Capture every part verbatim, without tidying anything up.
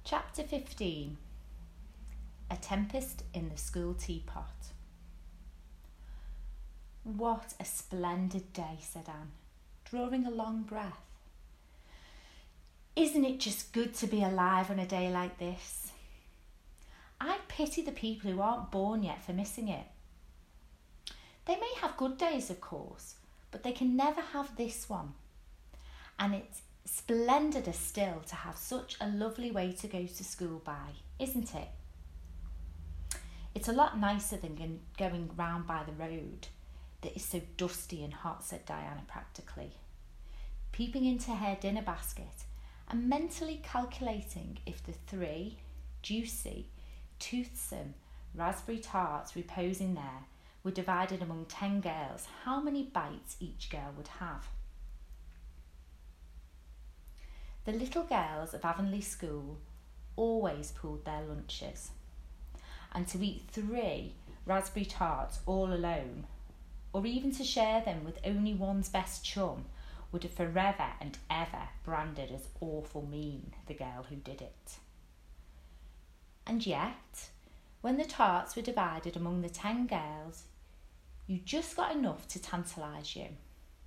Chapter fifteen. A Tempest in the School Teapot. "What a splendid day," said Anne, drawing a long breath. "Isn't it just good to be alive on a day like this? I pity the people who aren't born yet for missing it. They may have good days, of course, but they can never have this one. And it's splendider still to have such a lovely way to go to school by, isn't it? It's a lot nicer than going round by the road that is so dusty and hot," said Diana practically, peeping into her dinner basket and mentally calculating if the three juicy, toothsome raspberry tarts reposing there were divided among ten girls, how many bites each girl would have. The little girls of Avonlea School always pooled their lunches, and to eat three raspberry tarts all alone, or even to share them with only one's best chum, would have forever and ever branded as awful mean the girl who did it. And yet, when the tarts were divided among the ten girls, you just got enough to tantalise you.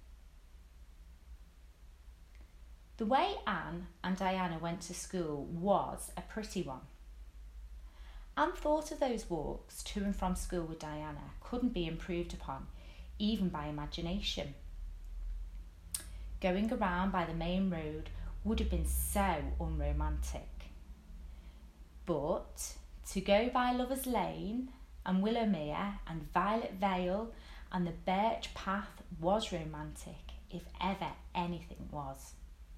The way Anne and Diana went to school was a pretty one. Anne thought of those walks to and from school with Diana couldn't be improved upon, even by imagination. Going around by the main road would have been so unromantic. But to go by Lovers Lane and Willowmere and Violet Vale and the Birch Path was romantic, if ever anything was.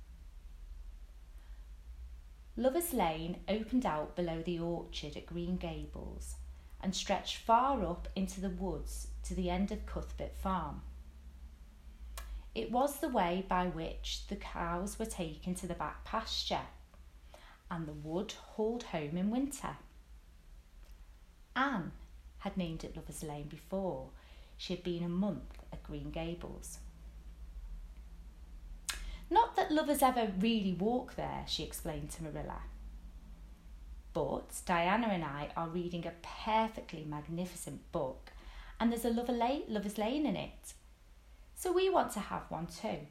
Lovers Lane opened out below the orchard at Green Gables and stretched far up into the woods to the end of Cuthbert Farm. It was the way by which the cows were taken to the back pasture and the wood hauled home in winter. Anne had named it Lovers Lane before she had been a month at Green Gables. "Not that lovers ever really walk there," she explained to Marilla. "But Diana and I are reading a perfectly magnificent book and there's a Lover La- Lover's Lane in it. So we want to have one too.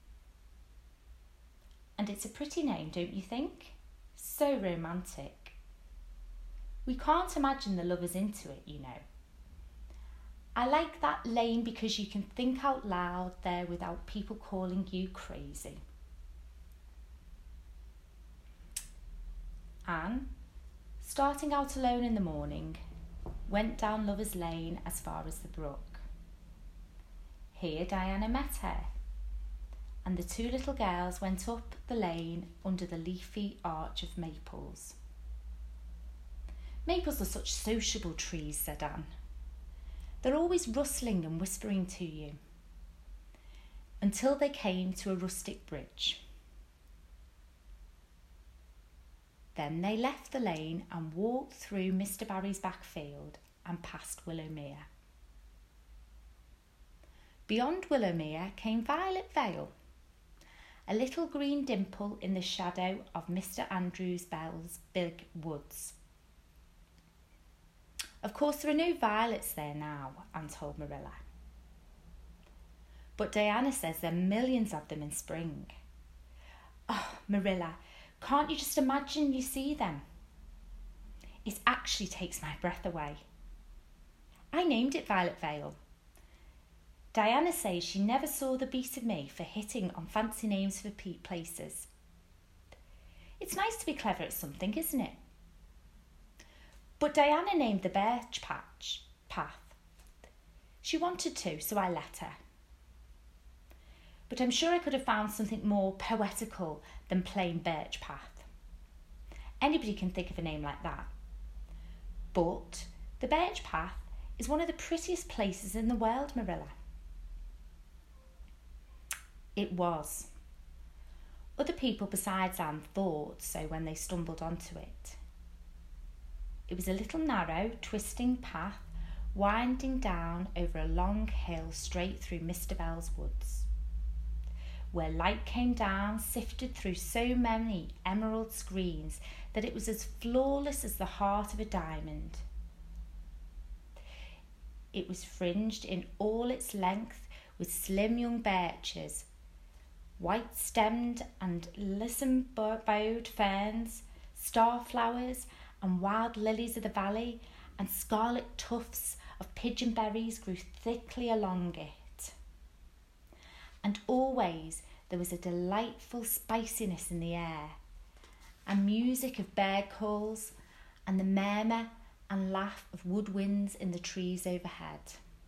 And it's a pretty name, don't you think? So romantic. We can't imagine the lovers into it, you know. I like that lane because you can think out loud there without people calling you crazy." Anne, starting out alone in the morning, went down Lover's Lane as far as the brook. Here Diana met her, and the two little girls went up the lane under the leafy arch of maples. "Maples are such sociable trees," said Anne. "They're always rustling and whispering to you," until they came to a rustic bridge. Then they left the lane and walked through Mister Barry's back field and past Willowmere. Beyond Willowmere came Violet Vale, a little green dimple in the shadow of Mister Andrews Bell's big woods. "Of course there are no violets there now," Anne told Marilla. "But Diana says there are millions of them in spring." "Oh, Marilla, can't you just imagine you see them? It actually takes my breath away. I named it Violet Vale. Diana says she never saw the beat of me for hitting on fancy names for places. It's nice to be clever at something, isn't it? But Diana named the Birch Patch Path. She wanted to, so I let her. But I'm sure I could have found something more poetical than plain Birch Path. Anybody can think of a name like that. But the Birch Path is one of the prettiest places in the world, Marilla." It was. Other people besides Anne thought so when they stumbled onto it. It was a little narrow, twisting path winding down over a long hill straight through Mister Bell's woods. where light came down, sifted through so many emerald screens that it was as flawless as the heart of a diamond. It was fringed in all its length with slim young birches, white-stemmed and lissom-bowed ferns, starflowers and wild lilies of the valley, and scarlet tufts of pigeonberries grew thickly along it. And always there was a delightful spiciness in the air, and music of bird calls, and the murmur and laugh of woodwinds in the trees overhead.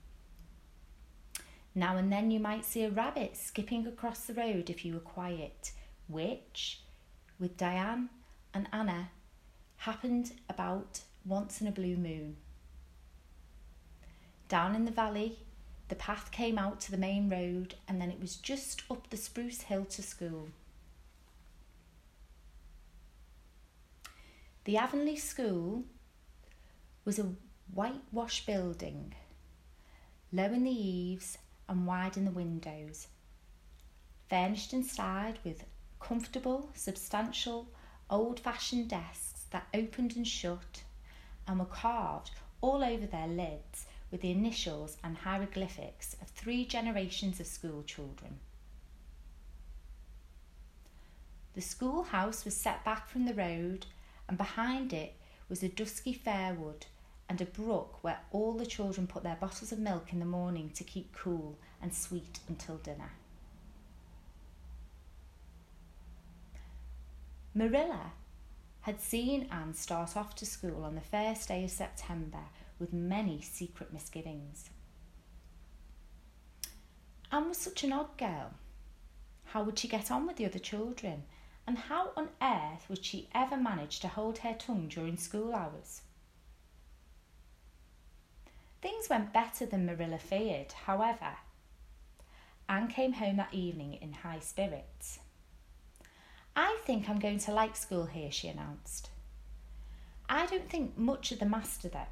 Now and then you might see a rabbit skipping across the road if you were quiet, which, with Diane and Anna, happened about once in a blue moon. Down in the valley, the path came out to the main road, and then it was just up the spruce hill to school. The Avonlea School was a whitewashed building, low in the eaves and wide in the windows, furnished inside with comfortable, substantial, old-fashioned desks that opened and shut and were carved all over their lids with the initials and hieroglyphics of three generations of school children. The schoolhouse was set back from the road, and behind it was a dusky fir wood and a brook where all the children put their bottles of milk in the morning to keep cool and sweet until dinner. Marilla had seen Anne start off to school on the first day of September with many secret misgivings. Anne was such an odd girl. How would she get on with the other children? And how on earth would she ever manage to hold her tongue during school hours? Things went better than Marilla feared, however. Anne came home that evening in high spirits. "I think I'm going to like school here," she announced. "I don't think much of the master, though.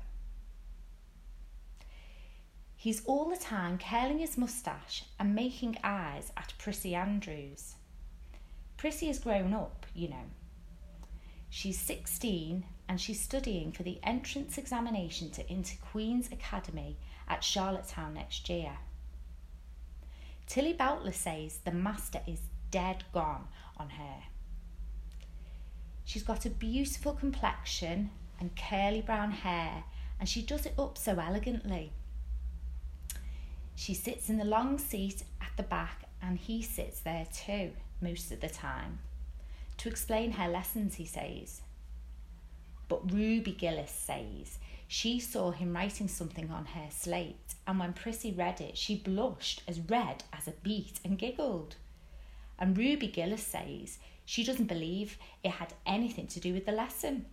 He's all the time curling his moustache and making eyes at Prissy Andrews. Prissy has grown up, you know. She's sixteen and she's studying for the entrance examination to into Queen's Academy at Charlottetown next year. Tilly Boutler says the master is dead gone on her. She's got a beautiful complexion and curly brown hair, and she does it up so elegantly. She sits in the long seat at the back, and he sits there too, most of the time, to explain her lessons, he says. But Ruby Gillis says she saw him writing something on her slate, and when Prissy read it, she blushed as red as a beet and giggled. And Ruby Gillis says she doesn't believe it had anything to do with the lesson.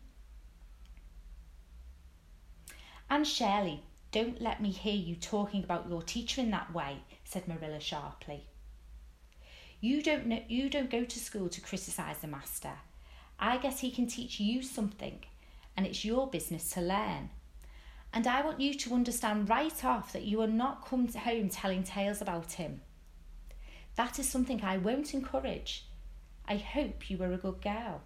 Anne Shirley, don't let me hear you talking about your teacher in that way, said Marilla sharply. You don't know, you don't go to school to criticise the master. I guess he can teach you something, and it's your business to learn. And I want you to understand right off that you are not come home telling tales about him. That is something I won't encourage. I hope you were a good girl.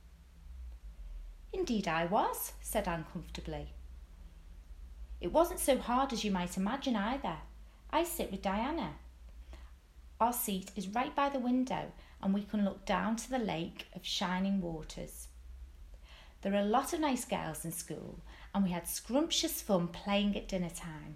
Indeed I was, said Anne comfortably. It wasn't so hard as you might imagine either. I sit with Diana. Our seat is right by the window, and we can look down to the lake of shining waters. There are a lot of nice girls in school, and we had scrumptious fun playing at dinner time.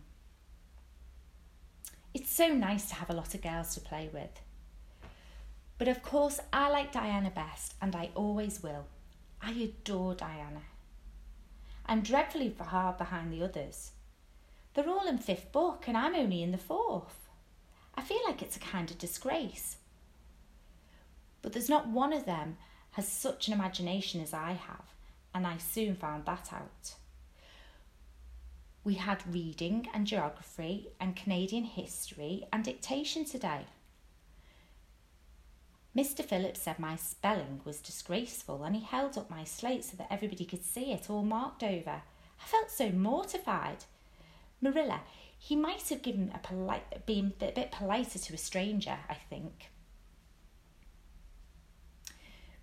It's so nice to have a lot of girls to play with. But of course, I like Diana best, and I always will. I adore Diana. I'm dreadfully far behind the others. They're all in fifth book, and I'm only in the fourth. I feel like it's a kind of disgrace. But there's not one of them has such an imagination as I have, and I soon found that out. We had reading and geography and Canadian history and dictation today. Mister Phillips said my spelling was disgraceful, and he held up my slate so that everybody could see it all marked over. I felt so mortified. Marilla, he might have given a polite, been a bit politer to a stranger, I think.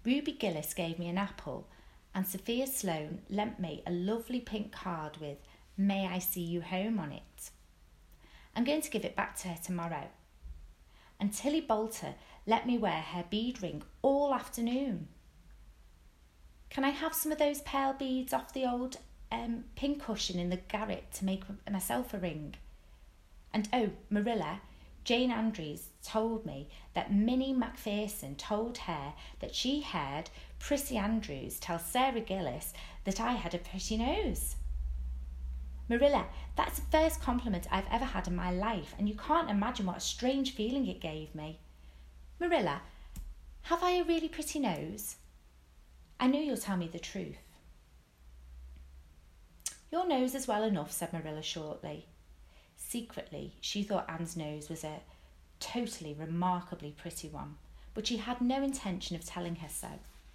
Ruby Gillis gave me an apple, and Sophia Sloane lent me a lovely pink card with "May I see you home" on it. I'm going to give it back to her tomorrow. And Tilly Bolter let me wear her bead ring all afternoon. Can I have some of those pearl beads off the old um, pin cushion in the garret to make myself a ring? And oh, Marilla, Jane Andrews told me that Minnie Macpherson told her that she heard Prissy Andrews tell Sarah Gillis that I had a pretty nose. Marilla, that's the first compliment I've ever had in my life, and you can't imagine what a strange feeling it gave me. Marilla, have I a really pretty nose? I know you'll tell me the truth. Your nose is well enough, said Marilla shortly. Secretly, she thought Anne's nose was a totally remarkably pretty one, but she had no intention of telling her so.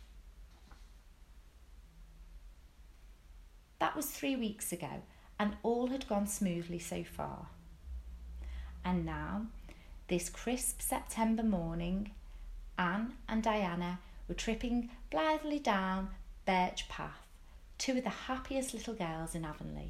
That was three weeks ago, and all had gone smoothly so far. And now, this crisp September morning, Anne and Diana were tripping blithely down Birch Path, two of the happiest little girls in Avonlea.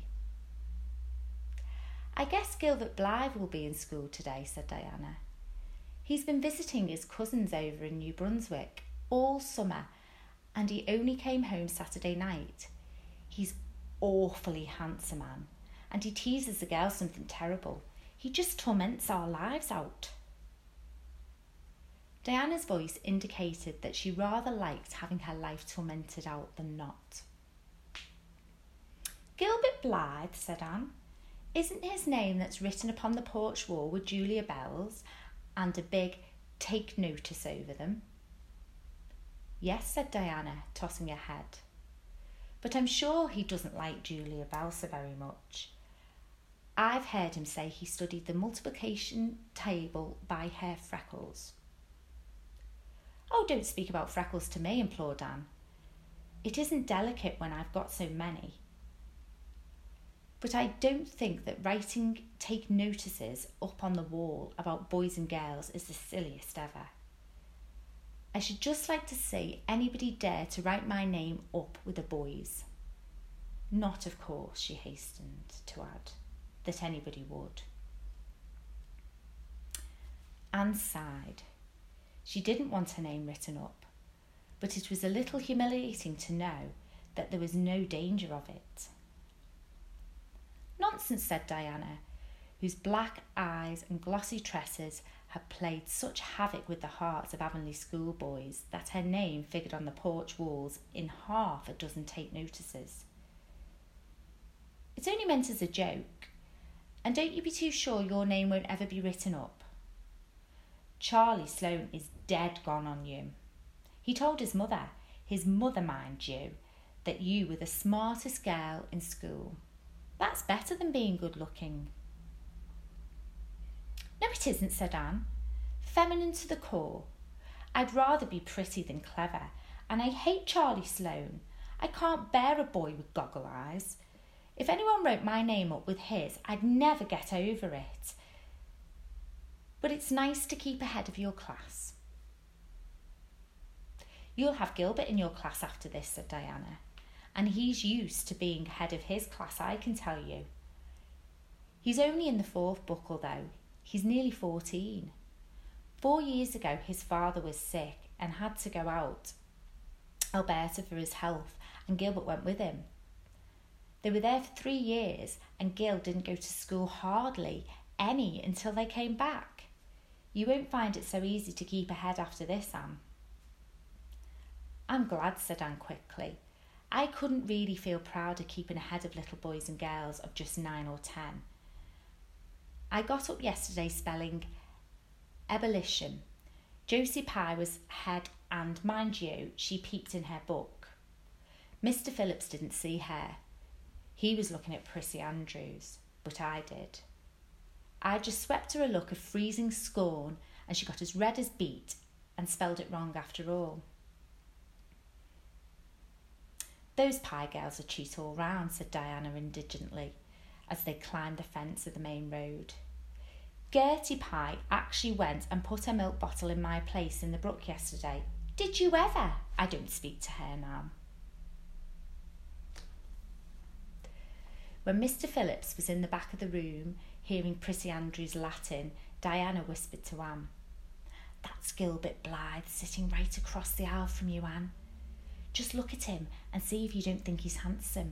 I guess Gilbert Blythe will be in school today, said Diana. He's been visiting his cousins over in New Brunswick all summer, and he only came home Saturday night. He's awfully handsome, Anne, and he teases the girls something terrible. He just torments our lives out. Diana's voice indicated that she rather liked having her life tormented out than not. Gilbert Blythe, said Anne. Isn't his name that's written upon the porch wall with Julia bells and a big "take notice" over them? Yes, said Diana, tossing her head. But I'm sure he doesn't like Julia Bell so very much. I've heard him say he studied the multiplication table by her freckles. Oh, don't speak about freckles to me, implored Anne. It isn't delicate when I've got so many. But I don't think that writing take notices up on the wall about boys and girls is the silliest ever. I should just like to see anybody dare to write my name up with a boy's. Not, of course, she hastened to add, that anybody would. Anne sighed. She didn't want her name written up, but it was a little humiliating to know that there was no danger of it. Nonsense, said Diana, whose black eyes and glossy tresses had played such havoc with the hearts of Avonlea schoolboys that her name figured on the porch walls in half a dozen take notices. It's only meant as a joke, and don't you be too sure your name won't ever be written up. Charlie Sloane is dead gone on you. He told his mother, his mother, mind you, that you were the smartest girl in school. That's better than being good looking. No, it isn't, said Anne. Feminine to the core. I'd rather be pretty than clever, and I hate Charlie Sloane. I can't bear a boy with goggle eyes. If anyone wrote my name up with his, I'd never get over it. But it's nice to keep ahead of your class. You'll have Gilbert in your class after this, said Diana. And he's used to being head of his class, I can tell you. He's only in the fourth buckle, though. He's nearly fourteen. Four years ago, his father was sick and had to go out Alberta for his health, and Gilbert went with him. They were there for three years, and Gil didn't go to school hardly any until they came back. You won't find it so easy to keep ahead after this, Anne. I'm glad, said Anne quickly. I couldn't really feel proud of keeping ahead of little boys and girls of just nine or ten. I got up yesterday spelling ebullition. Josie Pye was head, and mind you, she peeped in her book. Mister Phillips didn't see her. He was looking at Prissy Andrews, but I did. I just swept her a look of freezing scorn, and she got as red as beet and spelled it wrong after all. Those Pye girls are cheat all round, said Diana indigently, as they climbed the fence of the main road. Gertie Pye actually went and put her milk bottle in my place in the brook yesterday. Did you ever? I don't speak to her now. When Mister Phillips was in the back of the room, hearing Prissy Andrews' Latin, Diana whispered to Anne, "That's Gilbert Blythe sitting right across the aisle from you, Anne. Just look at him and see if you don't think he's handsome."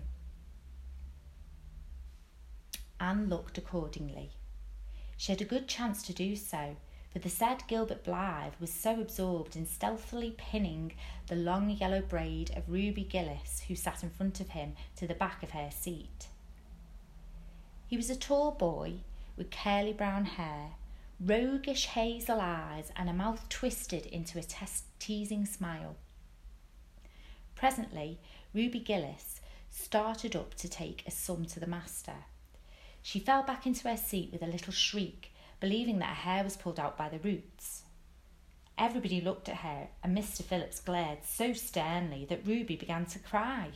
Anne looked accordingly. She had a good chance to do so, for the said Gilbert Blythe was so absorbed in stealthily pinning the long yellow braid of Ruby Gillis, who sat in front of him, to the back of her seat. He was a tall boy with curly brown hair, roguish hazel eyes, and a mouth twisted into a tes- teasing smile. Presently, Ruby Gillis started up to take a sum to the master. She fell back into her seat with a little shriek, believing that her hair was pulled out by the roots. Everybody looked at her, and Mister Phillips glared so sternly that Ruby began to cry.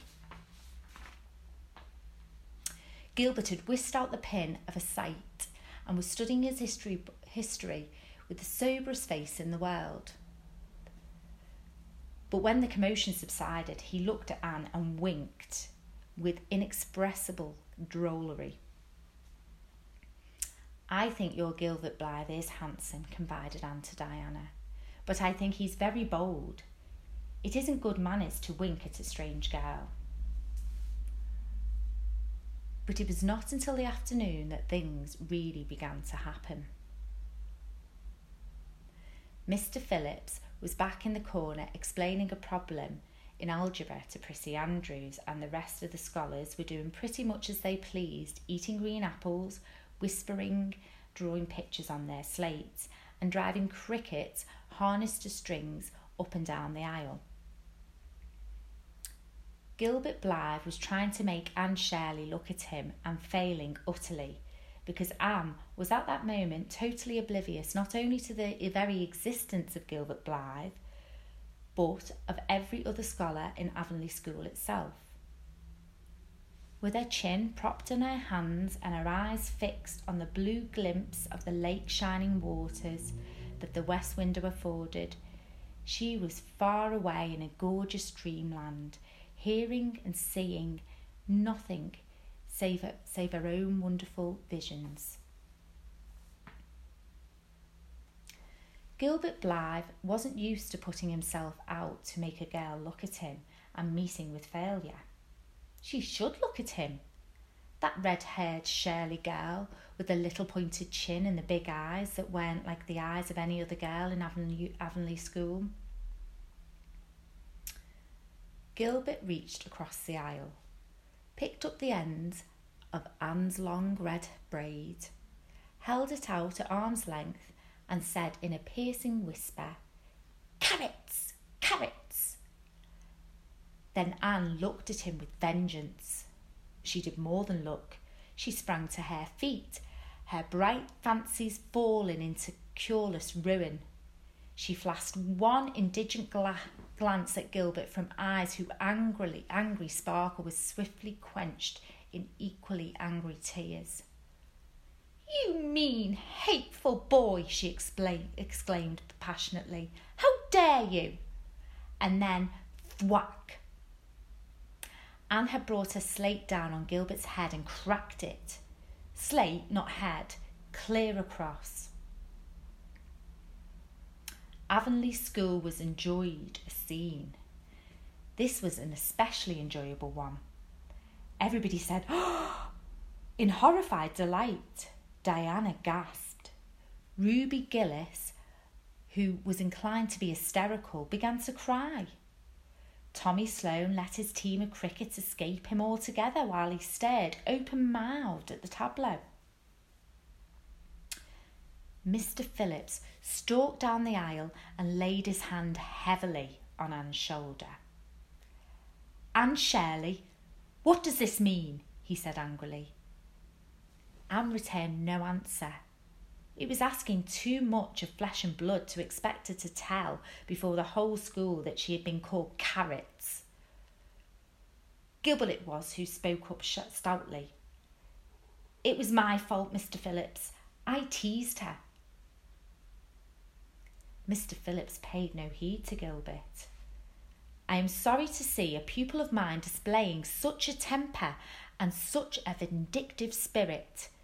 Gilbert had whisked out the pin of a sight and was studying his history, history with the soberest face in the world. But when the commotion subsided, he looked at Anne and winked with inexpressible drollery. "I think your Gilbert Blythe is handsome," confided Anne to Diana, "but I think he's very bold. It isn't good manners to wink at a strange girl." But it was not until the afternoon that things really began to happen. Mister Phillips was back in the corner explaining a problem in algebra to Prissy Andrews, and the rest of the scholars were doing pretty much as they pleased, eating green apples, whispering, drawing pictures on their slates, and driving crickets harnessed to strings up and down the aisle. Gilbert Blythe was trying to make Anne Shirley look at him and failing utterly, because Anne was at that moment totally oblivious not only to the very existence of Gilbert Blythe, but of every other scholar in Avonlea School itself. With her chin propped in her hands and her eyes fixed on the blue glimpse of the lake-shining waters that the west window afforded, she was far away in a gorgeous dreamland, hearing and seeing nothing save her, save her own wonderful visions. Gilbert Blythe wasn't used to putting himself out to make a girl look at him and meeting with failure. She should look at him. That red-haired Shirley girl with the little pointed chin and the big eyes that weren't like the eyes of any other girl in Avonlea, Avonlea School. Gilbert reached across the aisle, picked up the ends of Anne's long red braid, held it out at arm's length, and said in a piercing whisper, "Carrots! Carrots!" Then Anne looked at him with vengeance. She did more than look. She sprang to her feet, her bright fancies falling into cureless ruin. She flashed one indignant gla- glance at Gilbert from eyes whose angrily angry sparkle was swiftly quenched in equally angry tears. "You mean, hateful boy!" she exclaimed, exclaimed passionately. "How dare you?" And then, thwack! Anne had brought her slate down on Gilbert's head and cracked it. Slate, not head, clear across. Avonlea School was enjoyed a scene. This was an especially enjoyable one. Everybody said, "Oh!" in horrified delight. Diana gasped. Ruby Gillis, who was inclined to be hysterical, began to cry. Tommy Sloane let his team of crickets escape him altogether while he stared open-mouthed at the tableau. Mister Phillips stalked down the aisle and laid his hand heavily on Anne's shoulder. "Anne Shirley, what does this mean?" he said angrily. Anne returned no answer. It was asking too much of flesh and blood to expect her to tell before the whole school that she had been called carrots. Gilbert it was who spoke up stoutly. "It was my fault, Mister Phillips. I teased her." Mister Phillips paid no heed to Gilbert. I am sorry to see a pupil of mine displaying such a temper and such a vindictive spirit,